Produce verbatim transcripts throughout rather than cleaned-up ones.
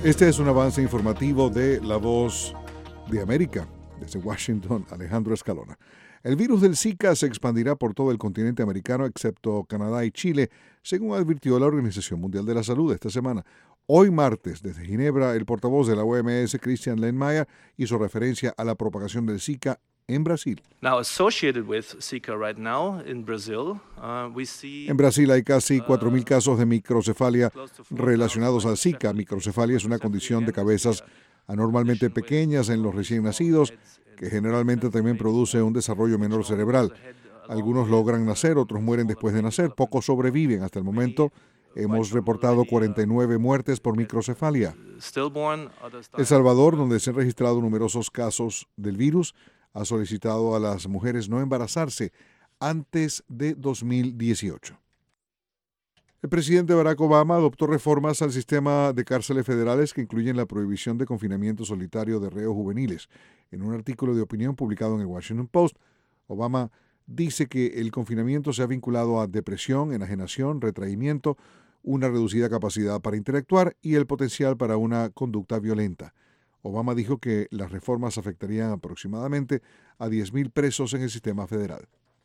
Este es un avance informativo de La Voz de América. Desde Washington, Alejandro Escalona. El virus del Zika se expandirá por todo el continente americano, excepto Canadá y Chile, según advirtió la Organización Mundial de la Salud esta semana. Hoy martes, desde Ginebra, el portavoz de la O M S, Christian Lindmeier, hizo referencia a la propagación del Zika en Brasil. Now, associated with Zika right now in Brazil, uh, we see, En Brasil hay casi cuatro mil casos de microcefalia relacionados al Zika. Microcefalia es una condición de cabezas anormalmente pequeñas en los recién nacidos, que generalmente también produce un desarrollo menor cerebral. Algunos logran nacer, otros mueren después de nacer, pocos sobreviven. Hasta el momento hemos reportado cuarenta y nueve muertes por microcefalia. El Salvador, donde se han registrado numerosos casos del virus, ha solicitado a las mujeres no embarazarse antes de dos mil dieciocho. El presidente Barack Obama adoptó reformas al sistema de cárceles federales que incluyen la prohibición de confinamiento solitario de reos juveniles. En un artículo de opinión publicado en el Washington Post, Obama dice que el confinamiento se ha vinculado a depresión, enajenación, retraimiento, una reducida capacidad para interactuar y el potencial para una conducta violenta. Obama dijo que las reformas afectarían aproximadamente a diez mil presos en el sistema federal.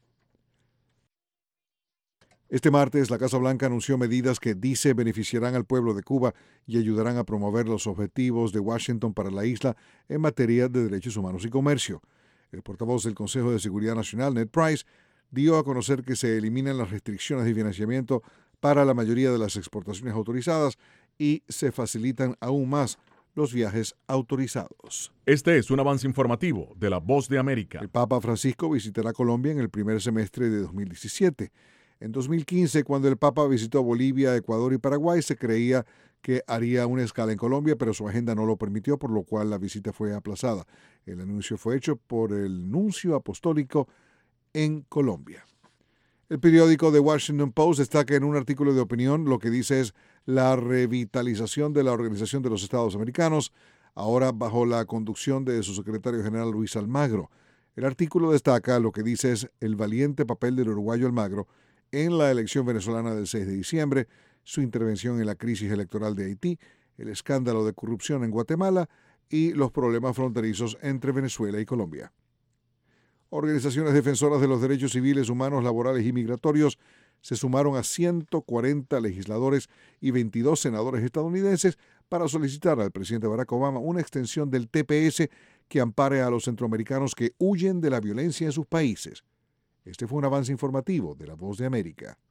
Este martes, la Casa Blanca anunció medidas que dice beneficiarán al pueblo de Cuba y ayudarán a promover los objetivos de Washington para la isla en materia de derechos humanos y comercio. El portavoz del Consejo de Seguridad Nacional, Ned Price, dio a conocer que se eliminan las restricciones de financiamiento para la mayoría de las exportaciones autorizadas y se facilitan aún más los viajes autorizados. Este es un avance informativo de La Voz de América. El Papa Francisco visitará Colombia en el primer semestre de dos mil diecisiete. En dos mil quince, cuando el Papa visitó Bolivia, Ecuador y Paraguay, se creía que haría una escala en Colombia, pero su agenda no lo permitió, por lo cual la visita fue aplazada. El anuncio fue hecho por el nuncio apostólico en Colombia. El periódico The Washington Post destaca en un artículo de opinión lo que dice es la revitalización de la Organización de los Estados Americanos, ahora bajo la conducción de su secretario general Luis Almagro. El artículo destaca lo que dice es el valiente papel del uruguayo Almagro en la elección venezolana del seis de diciembre, su intervención en la crisis electoral de Haití, el escándalo de corrupción en Guatemala y los problemas fronterizos entre Venezuela y Colombia. Organizaciones defensoras de los derechos civiles, humanos, laborales y migratorios se sumaron a ciento cuarenta legisladores y veintidós senadores estadounidenses para solicitar al presidente Barack Obama una extensión del T P S que ampare a los centroamericanos que huyen de la violencia en sus países. Este fue un avance informativo de La Voz de América.